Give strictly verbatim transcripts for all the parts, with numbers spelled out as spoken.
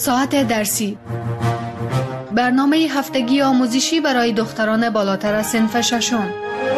ساعت درسی، برنامه هفتگی آموزشی برای دختران بالاتر از صنف ششم.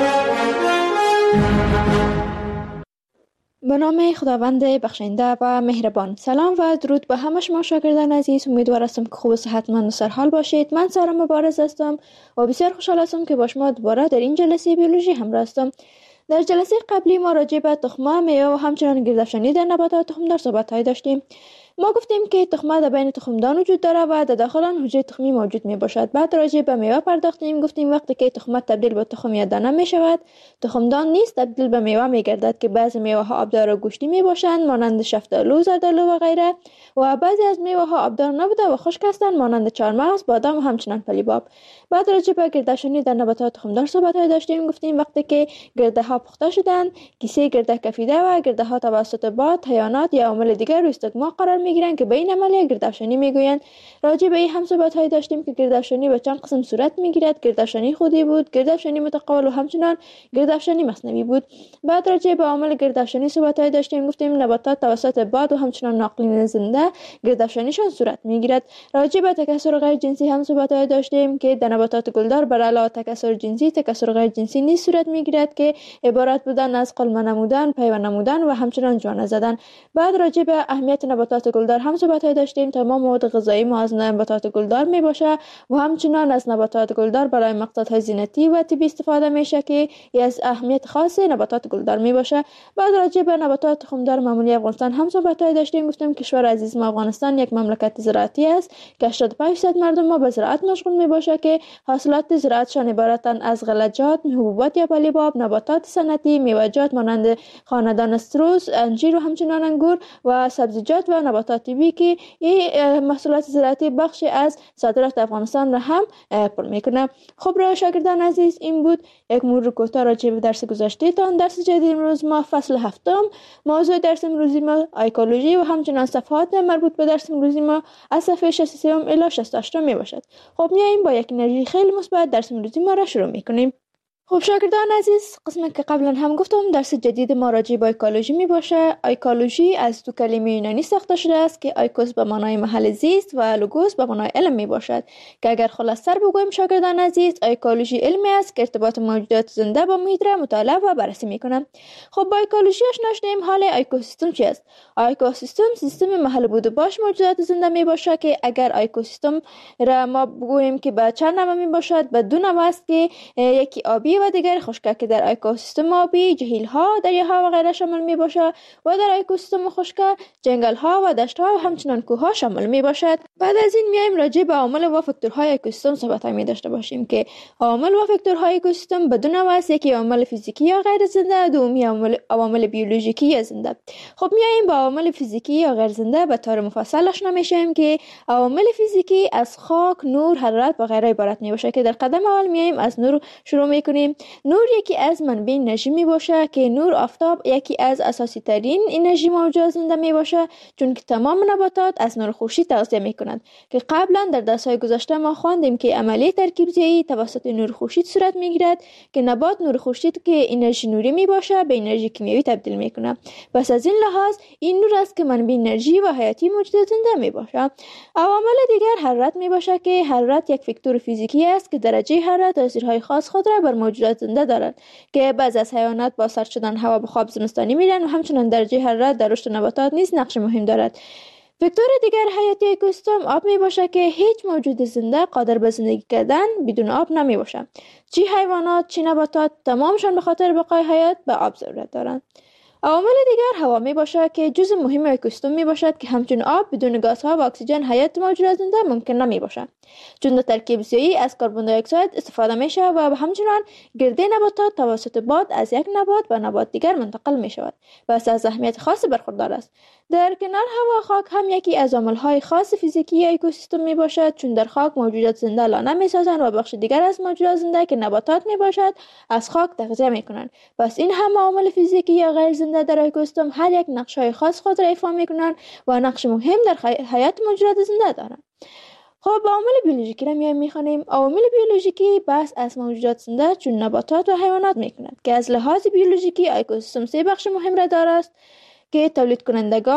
به نام خداوند بخشنده و مهربان. سلام و درود به همه شما شاگردان عزیز. امیدوار هستم که خوب و صحتمند و سرحال باشید. من سارا مبارز هستم و بسیار خوشحال هستم که با شما دوباره در این جلسه بیولوژی همراه هستم. در جلسه قبلی ما راجع به تخمه، میوه و همچنین گردافشانی در نباتات تخمدار صحبت‌های داشتیم. ما گفتیم که تخمه در بین تخمدان وجود داره و در داخل آن حجره تخمی موجود می باشد. بعد راجع به میوه پرداختیم. گفتیم وقتی که تخمه تبدیل به تخم یا دانه می شود، تخمدان نیز تبدیل به میوه می گردد که بعضی میوه ها آبدار و گوشتی می باشند مانند شفتالو، زردالو و غیره، و بعضی از میوه ها آبدار نبوده و خشک هستند مانند چهارمغز، بادام و همچنین پلیباب. بعد راجع به گردافشانی در نباتات تخمدار صحبت‌های داشتیم. گفتیم وقتی که گرده ها پخته شدند، کیسه گرده کفیده و گرده ها توسط باد، حیوانات یا عوامل دیگر روی استگما قرار میگیرند که به این عملیه گردافشانی میگویند. راجع به این هم صحبت‌های داشتیم که گردافشانی به چند قسم صورت میگیرد. گردافشانی خودی بود، گردافشانی متقابل و همچنین گردافشانی مصنوعی بود. بعد راجع به عوامل گردافشانی صحبت‌های داشتیم. گفتیم نباتات توسط باد و همچنین ناقلین زنده گردافشانیشان صورت میگیرد. راجع به تکثر غیر جنسی هم صحبت‌های داشتیم که در نباتات گلدار بر علاوه تکثر جنسی، تکثر غیر جنسی نیز صورت میگیرد که عبارت بودن از قلمه نمودن، پیوند نمودن و همچنین جوانه زدن. بعد راجع به اهمیت نباتات گلدار هم صحبت‌های داشتیم. تمام مواد غذایی ما از نباتات گلدار میباشه و همچنین از نباتات گلدار برای مقصدهای زینتی و طبی استفاده میشه که از اهمیت خاص نباتات گلدار میباشه. بعد راجع به نباتات تخمدار معمولی افغانستان هم صحبت‌های داشتیم. گفتیم کشور عزیز ما افغانستان یک مملکت زراعتی است که هشتاد و پنج درصد مردم ما به زراعت مشغول میباشه که حاصلات زراعتشان عبارتند از غلجات، حبوبات یا پلیباب، نباتات صنعتی، میوه‌جات مانند خاندان استروس، انجیر و همچنین انگور و سبزیجات و نباتات طبی که این محصولات زراعتی بخشی از صادرات افغانستان را هم پر میکنه. خب را شاگردان عزیز، این بود یک مرور کوتاه راجع به درس گذشته تان. درس جدید امروز ما فصل هفتم، موضوع درس امروزی ما ایکولوژی و همچنین صفحات مربوط به درس امروزی ما از صفحه شصت و سه الی شصت و هشت می باشد. خب میایم با یک انرژی خیلی مثبت درس امروزی ما را شروع میکنیم. خب شاگردان عزیز، قسمی که قبلا هم گفتم درس جدید ما راجع به ایکولوژی می باشه. ایکولوژی از دو کلمه یونانی ساخته شده است که ایکوس به معنای محل زیست و لوگوس به معنای علم می باشد که اگر خلاص‌تر بگویم شاگردان عزیز، ایکولوژی علمی است که ارتباط موجودات زنده با محیط را مطالعه و بررسی می کنه. خب با ایکولوژی آشنا شدیم. حال اکوسیستم چی است؟ اکوسیستم سیستم محل بود و باش موجودات زنده می باشه که اگر اکوسیستم را ما بگوییم که به چند نوع می باشد، به دو نوع است که یکی آبی و دیگر خشک که در اکوسیستم آبی جهیل ها، دریاها و غیره شامل می باشد و در اکوسیستم خشک جنگل ها و دشت ها و همچنین کوه ها شامل می باشد. بعد از این میایم راجع به عوامل و فاکتورهای اکوسیستم صحبت می داشته باشیم که عوامل و فاکتورهای اکوسیستم به دو نوع است، یکی عوامل فیزیکی یا غیر زنده، دومی عوامل عوامل بیولوژیکی یا زنده. خب میایم با عوامل فیزیکی یا غیر زنده به طور مفصل آشنا میشیم که عوامل فیزیکی از خاک، نور، حرارت و غیره عبارت می باشه که در قدم اول میایم از نور شروع میکنیم. نور یکی از منبع انرژی می باشه که نور آفتاب یکی از اساسی ترین انرژی موجود زنده می باشه، چون که تمام نباتات از نور خورشید تغذیه می کنند که قبلا در درس‌های گذشته ما خواندیم که عملیه ترکیب زیایی توسط نور خورشید صورت می گیرد که نبات نور خورشید که انرژی نوری می باشه به انرژی کیمیایی تبدیل می کنه. پس از این لحاظ این نور است که منبع انرژی و حیاتی موجود زنده می باشه. عوامل دیگر حرارت می باشه که حرارت یک فاکتور فیزیکی است که درجه حرارت تاثیرهای خاص خود را بر موجودات زنده دارد که بعضی از حیوانات با سرد شدن هوا به خواب زمستانی میرن و همچنین درجه حرارت در رشد نباتات نیز نقش مهم دارد. فاکتور دیگر حیاتی اکوسیستم آب می باشه که هیچ موجود زنده قادر به زندگی کردن بدون آب نمی باشه. چی حیوانات چی نباتات تمامشان به خاطر بقای حیات به آب ضرورت دارند. عوامل دیگر هوا می باشه که جزء مهم اکوسیستم می باشد که همچون آب بدون گازها و اکسیژن حیات موجودات زنده ممکن نمی باشه، چون در ترکیب زیایی از کربن دی اکساید استفاده میشه و همچنین گرده نباتات توسط باد از یک نبات به نبات دیگر منتقل می شود و از اهمیت خاص برخوردار است. در کنار هوا، خاک هم یکی از عامل‌های خاص فیزیکی اکوسیستم می باشد، چون در خاک موجودات زنده لانه می سازند و بخش دیگر از موجودات زنده که نباتات می باشد از خاک تغذیه می کنند. پس این هم عامل فیزیکی یا غیر زنده در اکوسیستم هر یک نقش‌های خاص خود را ایفا می کنند و نقش مهم در حیات موجودات زنده دارند. خب عوامل بیولوژیکی را میایم میخوانیم. عوامل بیولوژیکی بحث از موجودات زنده چون نباتات و حیوانات میکند که از لحاظ بیولوژیکی اکوسیستم سه بخش مهم را دارد که تولید کنندگان،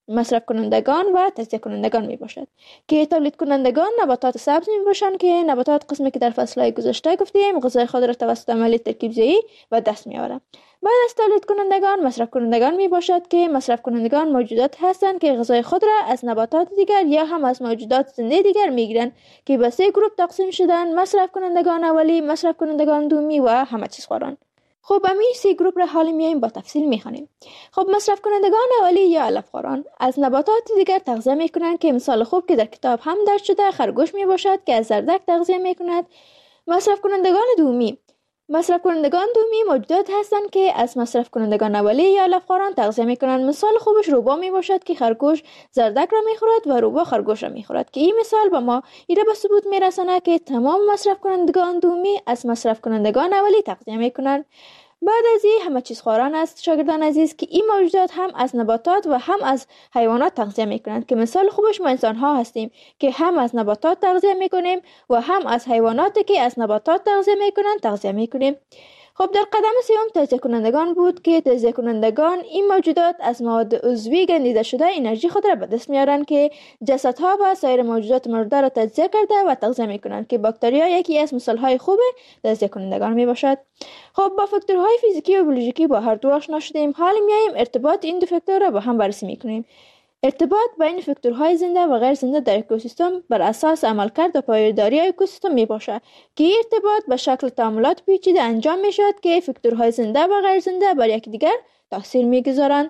مصرف کنندگان و تجزیه کنندگان می باشد که تولید کنندگان نباتات سبز می باشند که نباتات قسمی که در فصلهای گذشته گفتیم غذای خود را توسط عملیه ترکیب زایی و دست می آورند. بعد از تولید کنندگان مصرف کنندگان می باشد که مصرف کنندگان موجودات هستند که غذای خود را از نباتات دیگر یا هم از موجودات زنده دیگر می گیرند که به سه گروه تقسیم شدند: مصرف کنندگان اولی، مصرف کنندگان دومی و همه چیز خواران. خب امی سه گروه را حالی میایم با تفصیل میخوانیم. خب مصرف کنندگان اولی یا علف خواران از نباتات دیگر تغذیه میکنند که مثال خوب که در کتاب هم درج شده خرگوش می باشد که از زردک تغذیه میکند. مصرف کنندگان دومی مصرف کنندگان دومی موجودات هستند که از مصرف کنندگان اولی یا علف خواران تغذیه میکنند. مثال خوبش روبا می باشد که خرگوش زردک را میخورد و روبا خرگوش را میخورد که این مثال با ما ایره به ثبوت میرساند که تمام مصرف کنندگان دومی از مصرف کنندگان اولی تغذیه میکنند. بعد از این همه چیز خواران است شاگردان عزیز که این موجودات هم از نباتات و هم از حیوانات تغذیه میکنند که مثال خوبش ما انسان ها هستیم که هم از نباتات تغذیه میکنیم و هم از حیواناتی که از نباتات تغذیه میکنند تغذیه میکنیم. خب در قدم سوم تجزیه کنندگان بود که تجزیه کنندگان این موجودات از مواد عضوی گندیده شده انرژی خود را به دست میارند که جسدها و سایر موجودات مرده را تجزیه کرده و تغذیه میکنند که باکتریا یکی از مثالهای خوب تجزیه کنندگان می باشد. خب با فاکتورهای فیزیکی و بیولوژیکی با هر دو آشنا شدیم. حال میایم ارتباط این دو فاکتور را با هم بررسی میکنیم. ارتباط بین فاکتورهای زنده و غیر زنده در اکوسیستم بر اساس عملکرد و پایداری اکوسیستم می باشد که این ارتباط به شکل تعاملات پیچیده انجام می شود که فاکتورهای زنده و غیر زنده بر یکدیگر تاثیر می گذارند.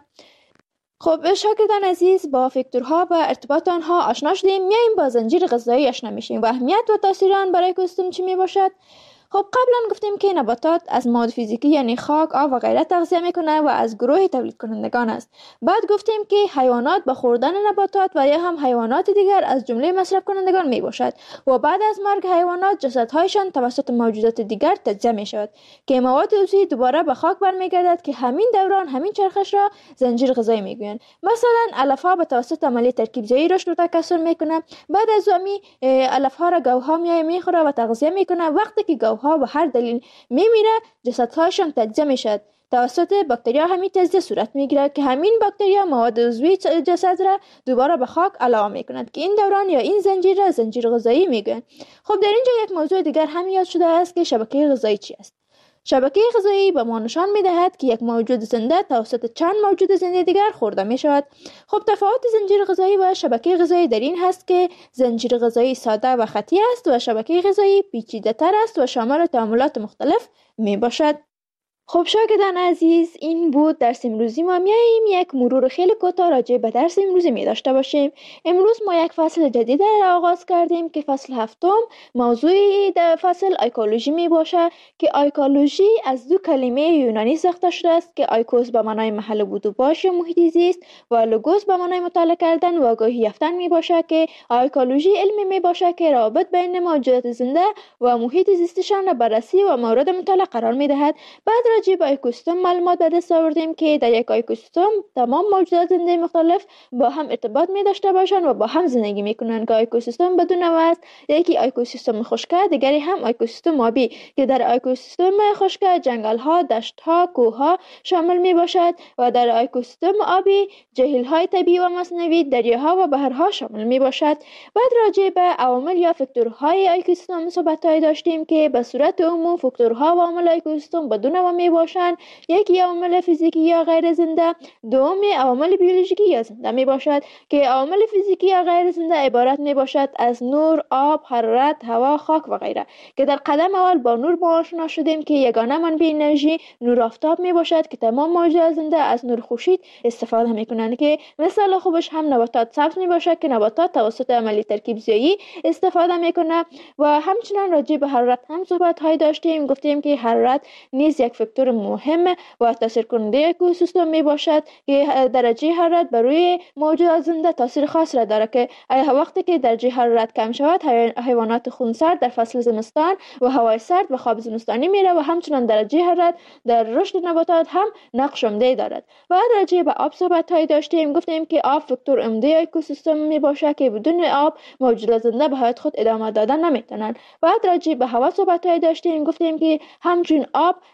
خب شاگردان عزیز با فاکتورها و ارتباط آنها آشنا شدیم. میایم با زنجیر غذایی آشنا میشیم و اهمیت و تاثیر آن برای اکوسیستم چی می باشد. خب قبلا گفتیم که نباتات از مواد فیزیکی یعنی خاک، آب و غیره تغذیه میکنه و از گروه تولید کنندگان است. بعد گفتیم که حیوانات به خوردن نباتات و یا هم حیوانات دیگر از جمله مصرف کنندگان می باشد و بعد از مرگ حیوانات جسدهایشان توسط موجودات دیگر تجزیه می شود که مواد عضوی دوباره به خاک برمیگردد که همین دوران همین چرخش را زنجیر غذایی میگویند. مثلا علف ها به توسط عملیه ترکیب زایی رشد و تکثر میکنه. بعد از امی علف ها را گوها میای میخوره و تغذیه میکنه. وقتی که گوها به هر دلیل میمیره جسدهایشان تجزیه میشد. توسط باکتریا همین تجزیه صورت میگیرد که همین باکتریا مواد عضوی جسد را دوباره به خاک علاوه میکنند که این دوران یا این زنجیر را زنجیر غذایی میگویند. خب در اینجا یک موضوع دیگر هم یاد شده است که شبکه غذایی چی است. شبکه غذایی به ما نشان میدهد که یک موجود زنده توسط چند موجود زنده دیگر خورده می شود. خب تفاوت زنجیر غذایی و شبکه غذایی در این هست که زنجیر غذایی ساده و خطی است و شبکه غذایی پیچیده تر است و شامل تعاملات مختلف می باشد. خب شاگردان عزیز این بود درس امروزی ما. میاییم یک مرور خیلی کوتاه راجع به درس امروزی می داشته باشیم. امروز ما یک فصل جدید را آغاز کردیم که فصل هفتم موضوع در فصل ایکولوژی می باشه که ایکولوژی از دو کلمه یونانی ساخته شده است که ایکوس به معنای محل بود و باش یا محیط زیست و لوگوس به معنای مطالعه کردن و آگاهی یافتن می باشه که ایکولوژی علمی می باشه که روابط بین موجودات زنده و محیط زیستشان را بررسی و مورد مطالعه قرار می دهد. بعد راجع به اکوسیستم معلومات به دست آوردیم که در یک اکوسیستم تمام موجودات زنده مختلف با هم ارتباط می داشته باشند و با هم زندگی می کنند که اکوسیستم بدون نوع است. یکی اکوسیستم خشک، دیگری هم اکوسیستم آبی که در اکوسیستم خشک جنگل ها، دشت ها، کوه ها شامل می باشد و در اکوسیستم آبی جهیل های طبیعی و مصنوعی، دریاها و بحرها شامل می باشد. بعد راجع به عوامل یا فاکتورهای اکوسیستم صحبت داشتیم که به صورت عموم فاکتورها و عوامل اکوسیستم بدون نوع می باشند. یکی عوامل فیزیکی یا غیر زنده، دومی عوامل بیولوژیکی یا زنده می باشد که عوامل فیزیکی یا غیر زنده عبارت می باشد از نور، آب، حرارت، هوا، خاک و غیره که در قدم اول با نور ما آشنا شدیم که یگانه منبع انرژی نور آفتاب می باشد که تمام موجودات زنده از نور خورشید استفاده می کنند که مثال خوبش هم نباتات سبز می باشد که نباتات توسط عملیه ترکیب زایی استفاده می کنند. و همچنان راجع به حرارت هم صحبت های داشتیم. گفتیم که حرارت نیز یک فاکتور مهم و تاثیر کننده اکوسیستم می باشد که درجه حرارت بر روی موجودات زنده تاثیر خاص را دارد که وقتی که درجه حرارت کم شود حیوانات خونسرد در فصل زمستان و هوای سرد و خواب زمستانی میره و همچنان درجه حرارت در رشد نباتات هم نقش عمده دارد. و راجع به آب صحبت های داشتیم. گفتیم که آب فاکتور عمده اکوسیستم می باشد که بدون آب موجودات زنده به حیات خود ادامه دادن نمیتونن. بعد راجع به هوا صحبت های داشتیم. گفتیم که همچون آب هوا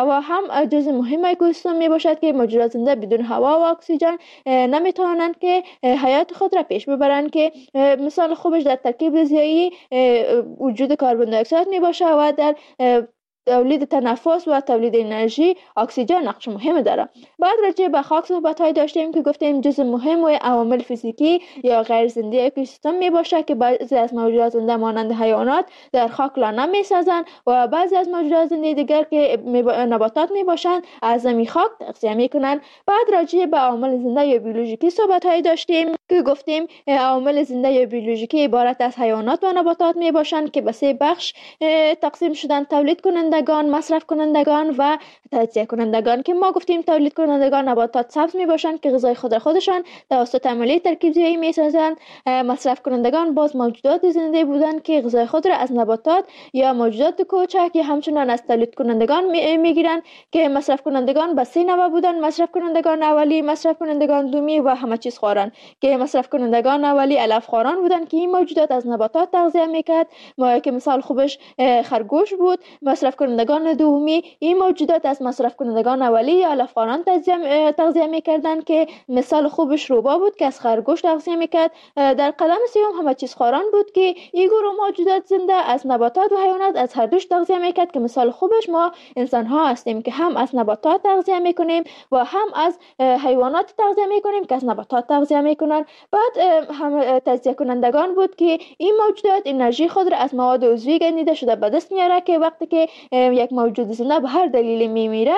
هوا هم جزء مهم اکوسیستم می باشد که موجودات زنده بدون هوا و اکسیژن نمیتوانند که حیات خود را پیش ببرند، که مثال خوبش در ترکیب ریزیایی وجود کربن دی اکساید می باشه و در تولید تنفس و تولید انرژی اکسیژن نقش مهم داره. بعد راجع به خاک صحبت‌های داشتیم که گفتیم جزء مهم و عوامل فیزیکی یا غیر زنده اکوسیستم می باشه که بعضی از موجودات زنده مانند حیوانات در خاک لانه می سازند و بعضی از موجودات زنده دیگر که نباتات می باشند از زمین خاک تغذیه می کنند. بعد راجع به عوامل زنده یا بیولوژیکی صحبت‌های داشتیم که گفتیم عوامل زنده یا بیولوژیکی عبارت از حیوانات و نباتات می باشند که به سه بخش تقسیم شدن: تولید کنندگان، مصرف کنندگان و تجزیه کنندگان. که ما گفتیم تولید کنندگان نباتات سبز می باشند که غذای خود را خودشان توسط عملیه ترکیب زیایی می سازند. مصرف کنندگان باز موجودات زنده بودند که غذای خود را از نباتات یا موجودات کوچک یا همچنان از تولید کنندگان می گیرند که مصرف کنندگان به سه نوع بودند: مصرف کنندگان اولی، مصرف کنندگان دومی و همه چیز خواران. که مصرف کنندگان اولی علف خواران بودند که این موجودات از نباتات تغذیه میکرد، ما که مثال خوبش خرگوش بود. مصرف کنندگان دومی این موجودات از مصرف کنندگان اولی یا علف خواران تغذیه تغذیه میکردند که مثال خوبش روبا بود که از خرگوش تغذیه میکرد. در قدم سوم همه چیز خواران بود که این گروه موجودات زنده از نباتات و حیوانات از هر دوش تغذیه میکرد که مثال خوبش ما انسان ها هستیم که هم از نباتات تغذیه میکنیم و هم از حیوانات تغذیه میکنیم که از نباتات تغذیه میکنن. بعد هم تجزیه کنندگان بود که این موجودات انرژی خود را از مواد عضوی گندیده شده به دست میاره که وقتی که یک موجود زنده به هر دلیلی میمیره،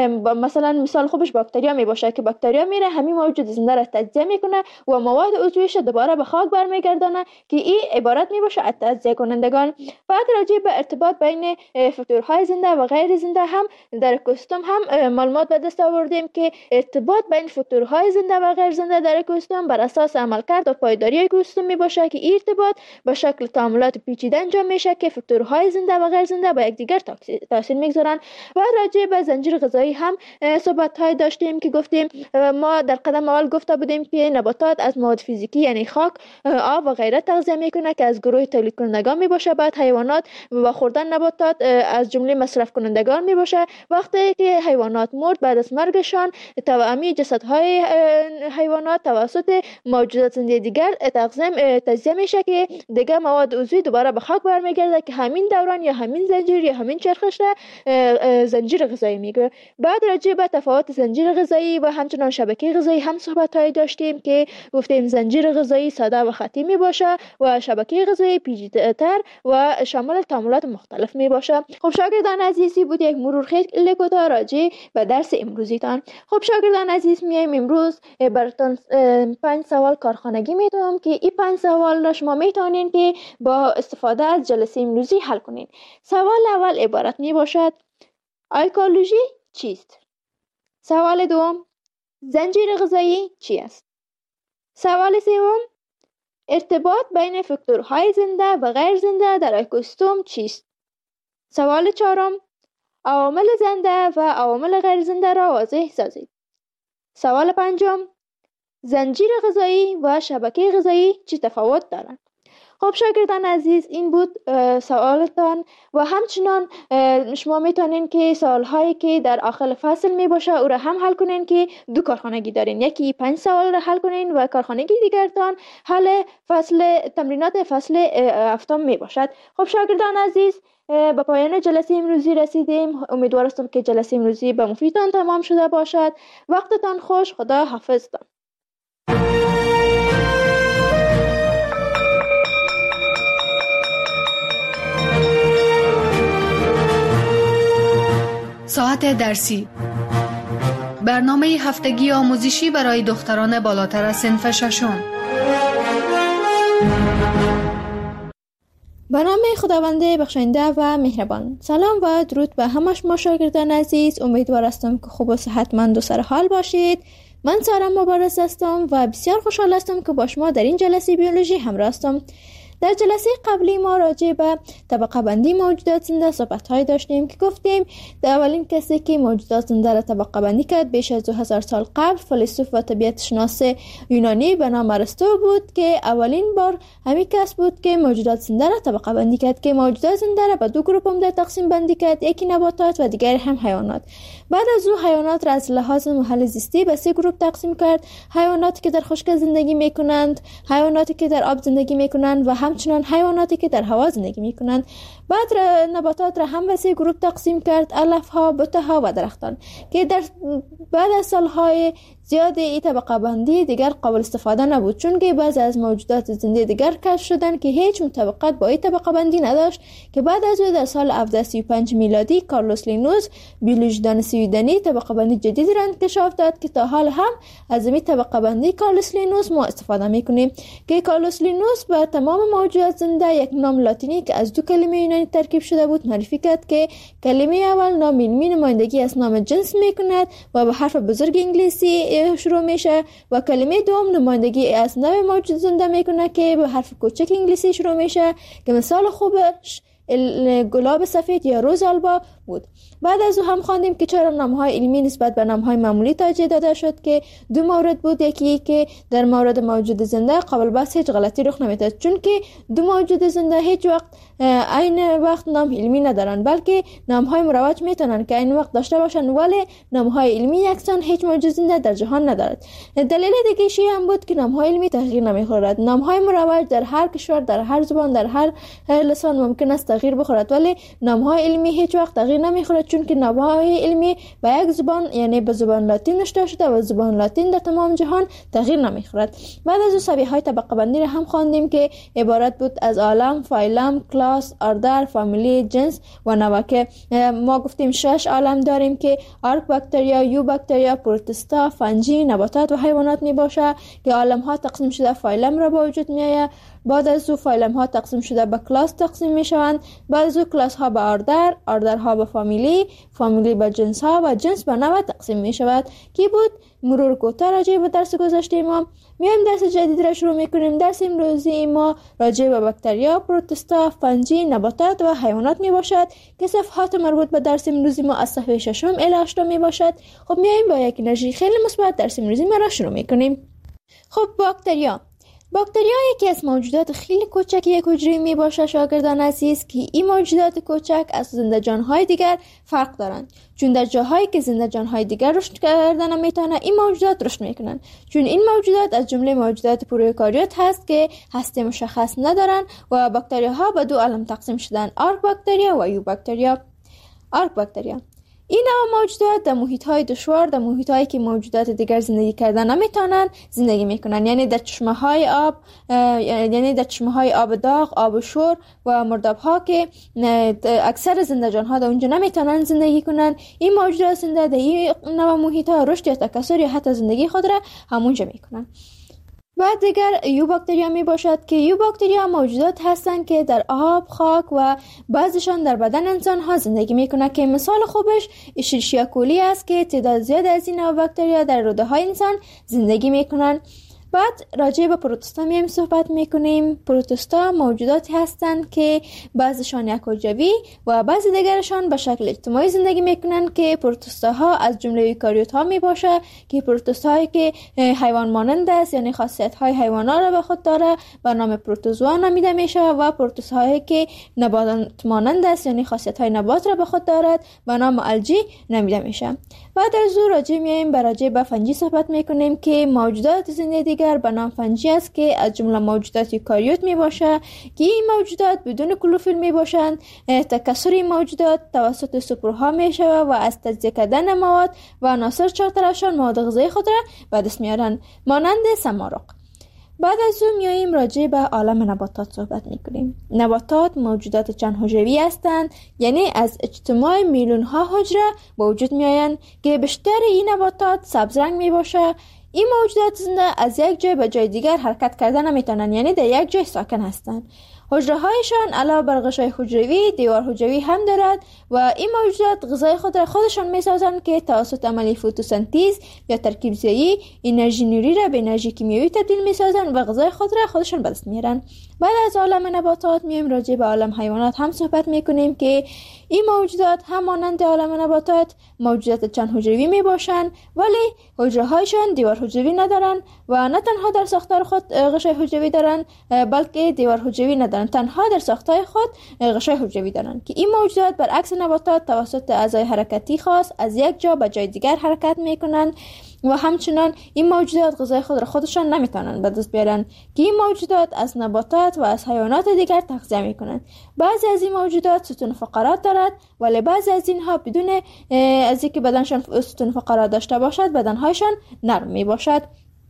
مثلا مثال خوبش باکتریا می باشه که باکتریا میره همین موجود زنده را تجزیه میکنه و مواد عضویش دوباره به خاک برمیگردانه که این عبارت می باشه از تجزیه کنندگان. بعد راجع به ارتباط بین فاکتورهای زنده و غیر زنده هم در اکوسیستم هم معلومات به دست آوردیم که ارتباط بین فاکتورهای زنده و غیر زنده در اکوسیستم بر اساس عملکرد و پایداری اکوسیستم می باشه که این ارتباط به شکل تعاملات پیچیده انجام میشه که فاکتورهای زنده و غیر زنده به یکدیگر تاثیر میگذارن. و راجع به زنجیر غذایی هم صحبت های داشتیم که گفتیم ما در قدم اول گفته بودیم که نباتات از مواد فیزیکی یعنی خاک، آب و غیره تغذیه میکنه که از گروه تولید کنندگان می باشه. بعد حیوانات و خوردن نباتات از جمله مصرف کنندگان می باشه. وقتی که حیوانات مرد بعد از مرگشان توأمی جسدهای حیوانات توسط موجودات زنده دیگر تقسیم تجزیه میشه که دیگه مواد عضوی دوباره به خاک برمیگرده که همین دوران یا همین زنجیر یا همین چرخش را زنجیر غذایی میگه. بعد راجع به تفاوت زنجیر غذایی و همچنان شبکه غذایی هم صحبت های داشتیم که گفتیم زنجیر غذایی ساده و خطی می باشه و شبکه غذایی پیچیده‌تر و شامل تعاملات مختلف می باشه. خب شاگردان عزیزی بود یک مرور خیلی کوتاه راجع به درس امروزیتان. خب شاگردان عزیز میایم امروز براتون پنج سوال کارخانگی میدم که این پنج سوال را شما میتونین که با استفاده از جلسه امروزی حل کنین. سوال اول عبارت می باشد: ایکولوژی چیست؟ سوال دوم: زنجیر غذایی چی است؟ سوال سوم: ارتباط بین فاکتورهای زنده و غیر زنده در اکوسیستم چیست؟ سوال چهارم: عوامل زنده و عوامل غیر زنده را واضح سازید. سوال پنجم: زنجیر غذایی و شبکه غذایی چه تفاوت دارند؟ خب شاگردان عزیز این بود سوالتان و همچنان شما میتونین که سوالهایی که در آخر فصل می باشه او را هم حل کنین که دو کارخانگی دارین، یکی پنج سوال را حل کنین و کارخانگی دیگرتان حل فصل تمرینات فصل هفتم می باشد. خب شاگردان عزیز به پایان جلسه امروزی رسیدیم. امیدوار هستم که جلسه امروزی به مفیدتان تمام شده باشد. وقتتان خوش. خدا حافظتان. ساعت درسی، برنامه هفتگی آموزشی برای دختران بالاتر از صنف ششم. به نام خداوند بخشنده و مهربان. سلام و درود به همه شما شاگردان عزیز. امیدوار هستم که خوب و صحتمند و سرحال باشید. من سارا مبارز هستم و بسیار خوشحال هستم که با شما در این جلسه بیولوژی همراه هستم. در جلسه قبلی ما راجع به طبقه بندی موجودات زنده صحبت های داشتیم که گفتیم در اولین کسی که موجودات زنده را طبقه بندی کرد بیش از دو هزار سال قبل فیلسوف و طبیعت شناس یونانی به نام ارسطو بود که اولین بار همین کس بود که موجودات زنده را طبقه بندی کرد که موجودات زنده را به دو گروه عمده تقسیم بندی کرد، یکی نباتات و دیگر هم حیوانات. بعد از او حیوانات را از لحاظ محل زیستی به سه گروه تقسیم کرد: حیواناتی که در خشک زندگی میکنند، حیواناتی که در آب زندگی میکنند و همچنین حیواناتی که در هوا زندگی میکنند. بعد نباتات را هم به سه گروه تقسیم کرد: علف ها، بوته ها و درختان، که در بعد از سالهای زیاد این طبقه بندی دیگر قابل استفاده نبود، چون که بعضی از موجودات زنده دیگر کشف شدند که هیچ مطابقت با این طبقه بندی نداشت، که بعد از او در سال هفتصد و سی و پنج میلادی کارلوس لینوس بیولوژیدان سویدنی طبقه بندی جدید را انکشاف داد که تا حال هم از این طبقه بندی کارلوس لینوس ما استفاده میکنیم، که کارلوس لینوس به تمام موجودات زنده یک نام لاتینی که از دو کلمه یونانی ترکیب شده بود معرفی کرد که کلمه اول نام علمی نمایندگی از نام جنس میکند و به حرف بزرگ انگلیسی شروع میشه و کلمه دوم نمایندگی از نوع موجود زنده میکنه که به حرف کوچک انگلیسی شروع میشه که مثال خوبش گلاب سفید یا روز آلبا بود. بعد از او هم خواندیم که چرا نامهای علمی نسبت به نامهای معمولی ترجیح داده شد، که دو مورد بود. یکی که در مورد موجود زنده قابل بحث هیچ غلطی رخ نمیداد، چون که دو موجود زنده هیچ وقت عین وقت نام علمی ندارن، بلکه نامهای مروج میتونن که عین وقت داشته باشن، ولی نامهای علمی یکسان هیچ موجود زنده در جهان ندارد. دلیل دیگه شی هم بود که نامهای علمی تغییر نمیخورد. نامهای مروج در هر کشور، در هر زبان، در هر لسان ممکن است تغییر بخورد، ولی نامهای علمی هیچ وقت تغییر نمیخورد، چون که نامهای علمی به یک زبان یعنی به زبان لاتین نوشته شده و زبان لاتین در تمام جهان تغییر نمیخورد. بعد از او سبیه های طبقه بندی را هم خواندیم که عبارت بود از عالم، فایلم، کلاس، اردر، فامیلی، جنس و نوع، که ما گفتیم شش عالم داریم که آرک باکتریا، یو باکتریا، پروتستا، فنجی، نباتات و حیوانات می باشه، که عالم ها تقسیم شده فایلم را با وجود می آید. بعد از او فایلم ها تقسیم شده به کلاس تقسیم می شوند، بعد از او کلاس ها به آردر، آردر ها به فامیلی، فامیلی به جنس ها و جنس به نوع تقسیم می شود. کی بود مرور کوتاه راجع به درس گذشته ما. میایم درس جدید را شروع میکنیم. درس امروزی ما راجع به باکتریا، پروتستا، فنجی، نباتات و حیوانات می باشد که صفحات مربوط به درس امروزی ما از صفحه ششم الی هشتم می باشد. خب میایم با یک انرژی خیلی مثبت درس امروزی ما را شروع میکنیم. خب باکتریا باکتریا یکی از موجودات خیلی کوچک یک حجره می باشه شاگردان عزیز، که این موجودات کوچک از زنده جانهای دیگر فرق دارند، چون در جاهایی که زنده جانهای دیگر رشد کردن نمیتونه این موجودات رشد میکنن، چون این موجودات از جمله موجودات پروکاریوت هست که هسته مشخص ندارن و باکتریاها به دو عالم تقسیم شدن: آرک باکتریا و یو باکتریا. آرک باکتریا این نوع موجودات در محیط‌های دشوار، در محیط‌هایی که موجودات دیگر زندگی کردن نمیتونن زندگی میکنن، یعنی در چشمه‌های آب، یعنی در چشمه‌های آب داغ، آب شور و مرداب‌ها که اکثر زنده جان‌ها در اونجا نمیتونن زندگی کنن. این موجودات زنده در این نوع محیط‌ها رشد یا تکثر یا حتی زندگی خود را همونجا میکنن. بعد دیگر یو باکتریا می باشد که یو باکتریا موجودات هستند که در آب، خاک و بعضیشان در بدن انسان ها زندگی می کنند، که مثال خوبش اشریشیا کولی است که تعداد زیاد از این نوع باکتریا در روده های انسان زندگی می کنند. بعد راجع به پروتستا میم صحبت میکنیم. پروتستا موجوداتی هستند که بعضیشان یک حجروی و بعضی دیگرشان به شکل اجتماعی زندگی میکنن، که پروتستاها از جمله ایوکاریوت ها می باشه، که پروتستاهایی که حیوان مانند است یعنی خاصیت های حیوانات را به خود داره به نام پروتوزوا نامیده میشه، و پروتستاهایی که نبات مانند است یعنی خاصیت های نبات را به خود دارد به نام الجی نامیده میشه. بعد از او راجع میایم به راجع به فنجی صحبت میکنیم که موجودات زنده دیگر به نام فنجی است که از جمله موجودات یوکاریوت می باشه، که این موجودات بدون کلوروفیل می باشند. تکثر موجودات توسط سپرها می شود و از تجزیه کردن مواد و عناصر چهارطرفشان مواد غذایی خود را به دست میارن، مانند سمارق. بعد از او میاییم راجع به عالم نباتات صحبت میکنیم. نباتات موجودات چند حجروی هستند، یعنی از اجتماع میلیون ها حجره به وجود میآیند، که بیشتر این نباتات سبز رنگ می باشه. این موجودات زنده از یک جای به جای دیگر حرکت کردن نمیتونن، یعنی در یک جای ساکن هستند. حجره هایشان علاوه بر غشای حجروی دیوار حجروی هم دارد و این موجودات غذای خود را خودشان میسازند که توسط عمل فتوسنتز یا ترکیب زایی انرژی نوری را به انرژی کیمیایی تبدیل میسازند و غذای خود را خودشان به دست میارن. بعد از عالم نباتات میایم راجع به عالم حیوانات هم صحبت میکنیم که این موجودات هم مانند عالم نباتات موجودات چند حجروی می باشند، ولی حجره هایشان دیوار حجروی ندارن و نه تنها در ساختار خود غشای حجروی دارن بلکه دیوار حجروی ندارن، تنها در ساختار خود غشای حجروی دارن که این موجودات برعکس نباتات توسط اعضای حرکتی خاص از یک جا به جای دیگر حرکت میکنن و همچنان این موجودات غذای خود را خودشان نمیتونن به دست بیارن که این موجودات از نباتات و از حیوانات دیگر تغذیه میکنن. بعضی از این موجودات ستون فقرات دارد ولی بعضی از اینها بدون از اینکه بدنشان ستون فقرات داشته باشد بدنهایشان نرم می باشد.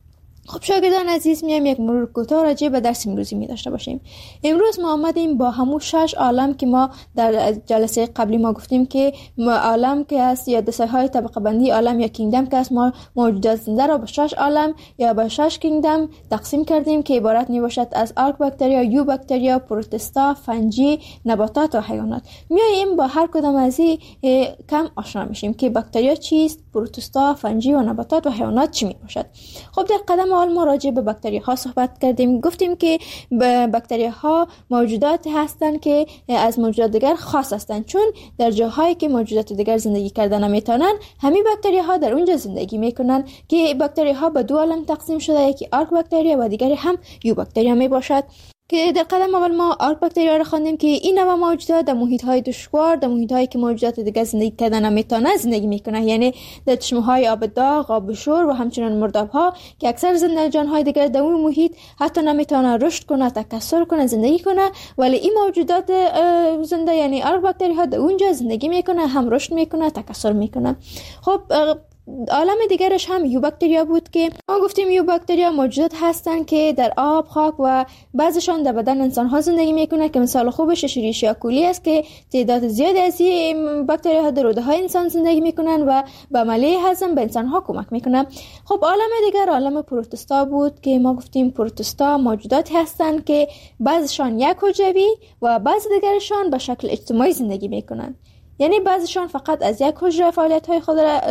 خب شاگردان عزیز، میایم یک مرور کوتاه راجع به درس امروزی می داشته باشیم. امروز ما آمدیم با همون شش عالم که ما در جلسه قبلی ما گفتیم که عالم که هست یا دسته های طبقه بندی عالم یا کینگدم که هست، ما موجودات زنده را به شش عالم یا به شش کینگدم تقسیم کردیم که عبارت می باشد از آرک باکتریا، یو باکتریا، پروتستا، فنجی، نباتات و حیوانات. میایم با هر کدام از این کم آشنا میشیم که باکتریا چیست، پروتستا، فنجی و نباتات و حیوانات چی می باشد. خب در قدم اول ما راجع به باکتریا ها صحبت کردیم. گفتیم که باکتریا ها موجودات هستند که از موجودات دیگر خاص هستند، چون در جاهایی که موجودات دیگر زندگی کردن نمیتونن همین باکتریا ها در اونجا زندگی میکنن که باکتریا ها به دو عالم تقسیم شده، یکی آرک باکتریا و دیگری هم یو باکتریا می باشد که در قدم اول ما آرک باکتریا را خواندیم که این نوع موجودات در محیط های دشوار، در محیط هایی که موجودات دیگر زندگی کردن نمیتونن زندگی میکنن، یعنی در چشمه های آب داغ، آب شور و همچنین مرداب ها که اکثر زندگان های دیگر در اون محیط حتی نمیتونن رشد کنه، تکثر کنه، زندگی کنه، ولی این موجودات زنده یعنی آرک باکتریا ها در اونجا زندگی میکنه، هم رشد میکنه، تکثر میکنه. خب عالم دیگرش هم یو باکتریا بود که ما گفتیم یو باکتریا موجودات هستند که در آب، خاک و بعضشان در بدن انسان ها زندگی میکنه که مثال خوبش اشریشیا کولی است که تعداد زیادی از این باکتریا ها در روده های انسان زندگی میکنن و به عملیه هضم به انسان ها کمک میکنه. خب عالم دیگر عالم پروتستا بود که ما گفتیم پروتستا موجوداتی هستند که بعضشان یک حجروی و بعض دیگرشان به شکل اجتماعی زندگی میکنن، یعنی بعضیشان فقط از یک حجره فعالیت های خود را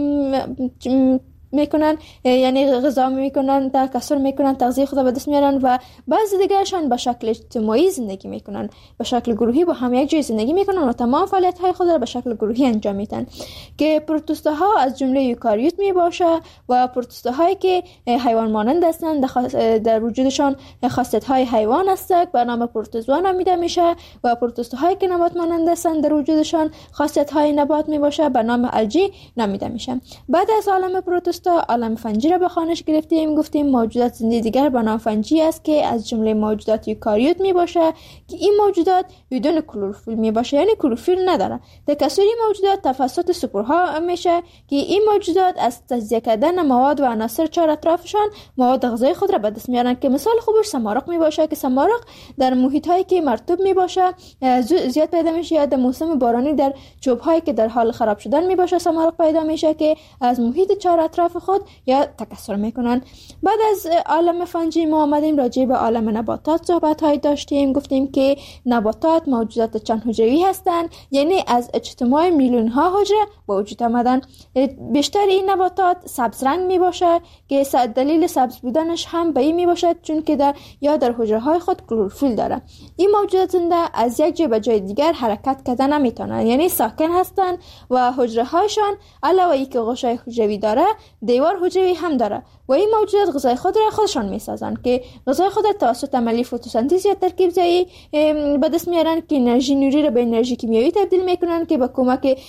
میکنن، یعنی غذا میکنن، تکثر میکنن، تغذیه خود را به دست میارن و بعضی دیگرشان به شکل اجتماعی زندگی میکنن، به شکل گروهی با هم یک جای زندگی میکنن و تمام فعالیت های خود را به شکل گروهی انجام میدن که پروتوستا ها از جمله یوکاریوت می باشه و پروتوستا هایی که حیوان مانند هستند در وجودشان خاصیت های حیوان هستند به نام پروتوزوا نامیده میشه و پروتوستا هایی که نبات مانند هستند در وجودشان خاصیت های نبات می باشه به نام الجی نامیده میشه. بعد از عالم پروتوستا عالم فنجی را به خوانش گرفتیم. گفتیم موجودات زنده دیگر به نام فنجی است که از جمله موجودات یوکاریوت می باشه که این موجودات بدون کلروفیل می باشه، یعنی کلروفیل نداره. تکثر این موجودات توسط سپورها میشه که این موجودات از تجزیه کردن مواد و عناصر چهار اطرافشان مواد غذایی خود را به دست میارن که مثال خوبش سمارق می باشه که سمارق در محیط هایی که مرطوب می باشه زیاد پیدا میشه، یا در موسم بارانی در چوب هایی که در حال خراب شدن می باشه سمارق پیدا میشه که از محیط چهار اطراف خود یا تکثر میکنن. بعد از عالم فنجی ما آمدیم راجع به عالم نباتات صحبت های داشتیم. گفتیم که نباتات موجودات چند حجروی هستند، یعنی از اجتماع میلیون ها حجره به وجود آمدن. بیشتر این نباتات سبز رنگ می باشه که دلیل سبز بودنش هم به این می باشد چون که در یا در حجره های خود کلروفیل داره. این موجودات زنده از یک جای به جای دیگر حرکت کردن نمیتونن، یعنی ساکن هستند و حجره هایشان علاوه ای که غشای حجروی داره دیوار حجروی هم داره و این موجودات غذای خود را خودشان میسازن که غذای خود را توسط عملیه فتوسنتز یا ترکیب زایی به دست میارن که انرژی نوری را به انرژی کیمیایی تبدیل میکنن که با کمک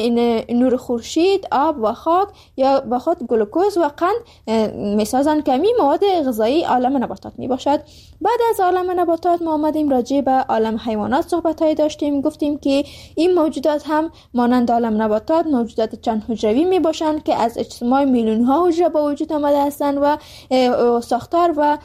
نور خورشید، آب و خاک یا با خود گلوکوز و قند میسازن که می مواد غذایی عالم نباتات می باشد. بعد از عالم نباتات ما آمدیم راجع به عالم حیوانات صحبت های داشتیم. گفتیم که این موجودات هم مانند عالم نباتات موجودات چند حجروی می باشند که از اجتماع میلیون ها حجره با وجود آمده هستند و ساختار و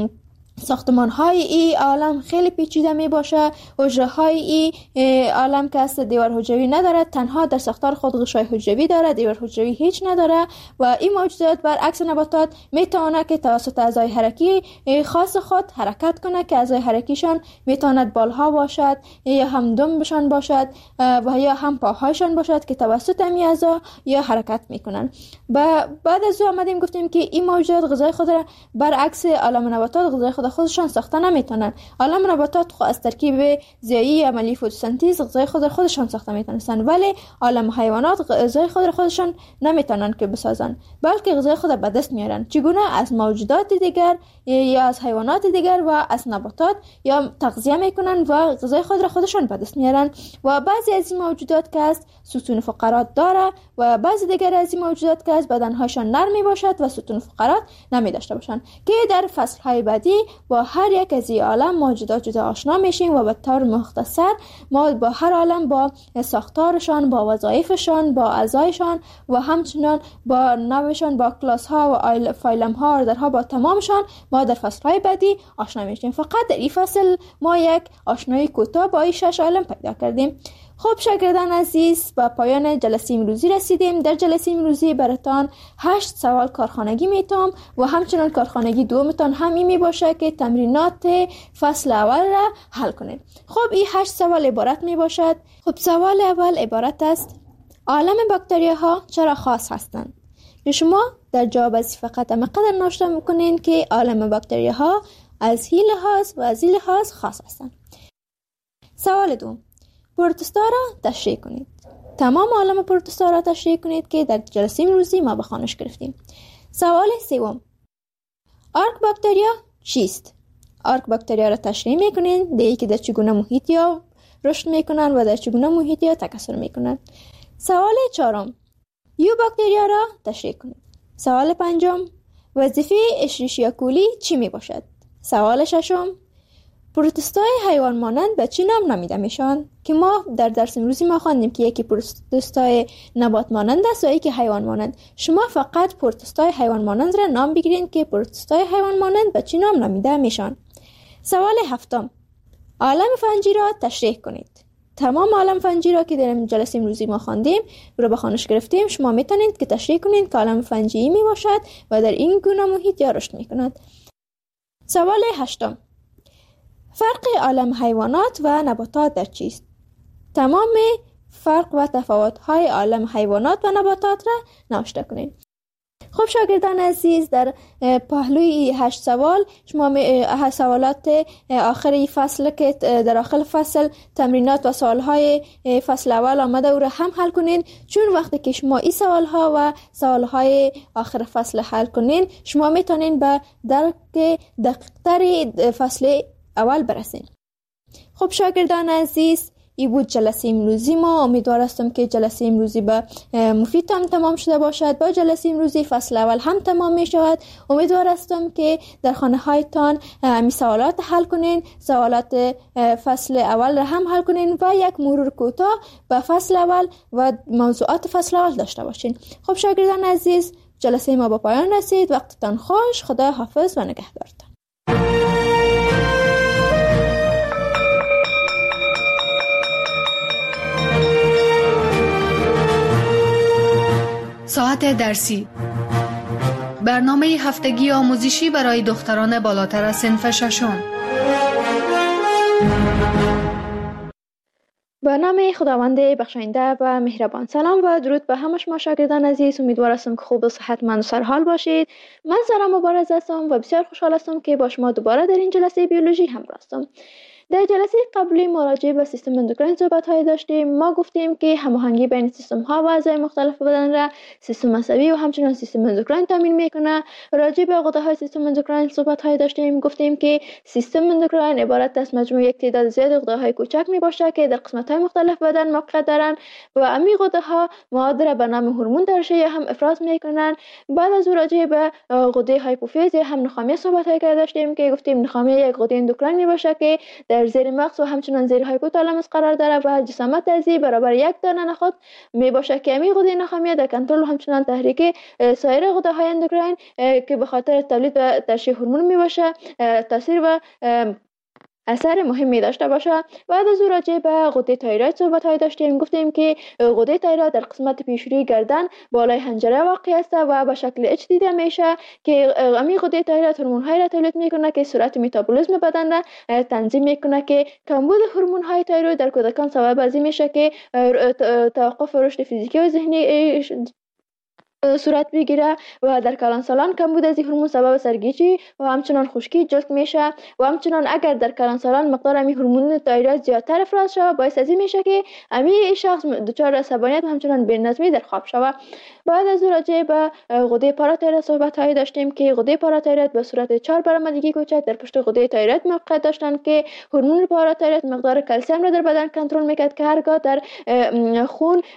ساختمان های ای عالم خیلی پیچیده می باشه. حجره های ای عالم که است دیوار حجروی نداره، تنها در ساختار خود غشای حجروی داره، دیوار حجروی هیچ نداره و این موجودات برعکس نباتات میتونه که توسط اعضای حرکی خاص خود حرکت کنه که اعضای حرکیشان میتواند بالها باشد یا هم دمبشان باشد و یا هم پاهایشان باشد که توسط این اعضا یا حرکت میکنن. بعد از او آمدیم گفتیم که این موجودات غذای خود را برعکس عالم نباتات غذای خود غذای خودشان ساخته نمیتونن. عالم نباتات خود از ترکیب ضیایی عملی فتوسنتز غذای خود را خودشان ساخته میتونن، ولی عالم حیوانات غذای خود را خودشان نمیتونن که بسازن، بلکه غذای خود را به دست میارن. چگونه؟ از موجودات دیگر یا از حیوانات دیگر و از نباتات یا تغذیه میکنن و غذای خود را خودشان به دست میارن. و بعضی از این موجودات که است ستون فقرات داره و بعضی دیگر از این موجودات که است بدنهاشان نرم می باشد و ستون فقرات نمی داشته باشند، که در فصل های بعدی با هر یک از این عالم موجودات جدا آشنا میشیم و به طور مختصر ما با هر عالم با ساختارشان، با وظایفشان، با اعضایشان و همچنان با نوعشان، با کلاس ها و فایلم ها، اردرها، با تمامشان ما در فصل های بعدی آشنا میشیم. فقط در این فصل ما یک آشنایی کوتاه با این شش عالم پیدا کردیم. خب شاگردان عزیز، به پایان جلسه امروزی رسیدیم. در جلسه امروزی براتان هشت سوال کارخانگی میتام و همچنان کارخانگی دومتان همین می باشه که تمرینات فصل اول را حل کنید. خب این هشت سوال عبارت می باشد. خب سوال اول عبارت است: عالم باکتریا ها چرا خاص هستند؟ که شما در جواب از فقط مقدر نوشته میکنین که عالم باکتریا ها از این لحاظ و از این لحاظ خاص هستند. سوال دوم: پروتوستا را تشریح کنید. تمام عالم پروتوستا را تشریح کنید که در جلسه امروزی ما به خوانش گرفتیم. سوال سوم: آرک باکتریا چیست؟ آرک باکتریا را تشریح میکنید، دیگه که در چگونه محیطی ها رشد میکنن و در چگونه محیطی ها تکثر میکنن. سوال چهارم: یو باکتریا را تشریح کنید. سوال پنجم: وظیفه اشریشیا کولی چی می باشد؟ سوال ششم: پروتوستای حیوان مانند به چی نام نامیده میشن؟ که ما در درس امروزی ما خواندیم که یکی پروتوستای نبات مانند است و یکی حیوان مانند. شما فقط پروتوستای حیوان مانند را نام بگیرین که پروتوستای حیوان مانند به چی نام نامیده میشن. سوال هفتم: عالم فنجی را تشریح کنید. تمام عالم فنجی را که در جلسه امروزی ما خواندیم رو به خوانش گرفتیم، شما میتونید که تشریح کنید که عالم فنجی می باشد و در این گونه محیط یا رشد میکند. سوال هشتم: فرق عالم حیوانات و نباتات در چیست؟ تمام فرق و تفاوت‌های عالم حیوانات و نباتات را نوشته کنید. خب شاگردان عزیز، در پهلوی هشت سوال شما هشت سوالات آخری فصل که در آخر فصل تمرینات و سوالهای فصل اول آمده او را هم حل کنین، چون وقتی که شما این سوالها و سوالهای آخر فصل حل کنین شما میتونین به درک دقیق‌تر فصل اول برسین. خب شاگردان عزیز، این بود جلسه امروزی ما. امیدوار هستم که جلسه امروزی به مفید هم تمام شده باشد. با جلسه امروزی فصل اول هم تمام می شود. امیدوار هستم که در خانه هایتان می سوالات حل کنین، سوالات فصل اول را هم حل کنین و یک مرور کوتاه به فصل اول و موضوعات فصل اول داشته باشین. خب شاگردان عزیز، جلسه ما به پایان رسید. وقتتان خوش. خدا حافظ و نگهدارتان. ساعت درسی، برنامه هفتگی آموزشی برای دختران بالاتر از صنف ششم. به نام خداوند بخشاینده و مهربان. سلام و درود به همه شما شاگردان عزیز. امیدوار هستم که خوب و صحتمند و سرحال باشید. من سارا مبارز هستم و بسیار خوشحال هستم که با شما دوباره در این جلسه بیولوژی همراه هستم. در جلسه قبلی مراجعه به سیستم اندوکراین صحبت‌های داشتیم. ما گفتیم که هماهنگی بین سیستم‌ها و اعضای مختلف بدن را سیستم عصبی و همچنین سیستم اندوکراین تامین می‌کنه. راجع به غده‌های سیستم اندوکراین صحبت‌های داشتیم. گفتیم که سیستم اندوکراین عبارت از مجموعه یک تعداد زیاد غده‌های کوچک میباشه که در قسمت‌های مختلف بدن موقع دارن و امی غده‌ها مواد را به نام هورمون ترشح هم افراز می‌کنن. بعد از راجع به غده هایپوفیز هم نخامیه صحبت‌های داشتیم که گفتیم نخامیه یک غده اندوکراین میباشه که در زیر مغز و همچنان زیر هایپوتالاموس قرار داره و جسامت ازی برابر یک دانه نخود می باشه که امی غده نخامیه در کنترل و همچنان تحریک سایر غده های اندوکراین که به خاطر تولید و ترشح هورمون می باشه تاثیر و اثر مهمی داشته باشه. بعد از راجع به غده تایروید صحبت های داشتیم. گفتیم که غده تایروید در قسمت پیشروی گردن بالای حنجره واقع است و به شکل اچ دیده میشه که امی غده تایروید هورمون های را تولید میکنه که سرعت متابولیسم بدن را تنظیم میکنه که کمبود هورمون های تایروید در کودکان سبب از این میشه که توقف رشد فیزیکی و ذهنی صورت بگیره و در کلانسالان کمبود از این هورمون سبب سرگیجی و همچنان خشکی جلد میشه و همچنان اگر در کلانسالان مقدار امی هورمون تایروید زیادتر افراز شود باعث از این میشه که امی شخص دچار عصبانیت و همچنان بی‌نظمی در خواب شود. بعد از راجع به غده پاراتایروید صحبت هایی داشتیم که غده پاراتایروید به صورت چهار برآمدگی کوچک در پشت غده تایروید موقعیت داشتند که هورمون پاراتایروید مقدار کلسیم را در بدن کنترل میکرد که هرگاه در خون